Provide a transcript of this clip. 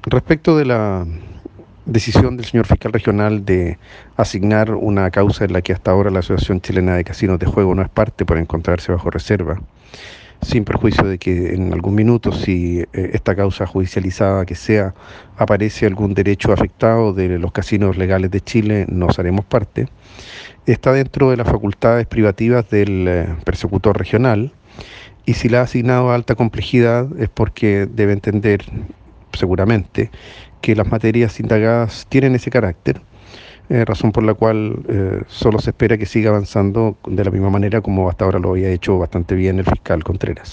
Respecto de la decisión del señor fiscal regional de asignar una causa en la que hasta ahora la Asociación Chilena de Casinos de Juego no es parte por encontrarse bajo reserva, sin perjuicio de que en algún minuto, si esta causa judicializada que sea, aparece algún derecho afectado de los casinos legales de Chile, nos haremos parte. Está dentro de las facultades privativas del persecutor regional, y si la ha asignado a alta complejidad es porque debe entender seguramente que las materias indagadas tienen ese carácter, razón por la cual solo se espera que siga avanzando de la misma manera como hasta ahora lo había hecho bastante bien el fiscal Contreras.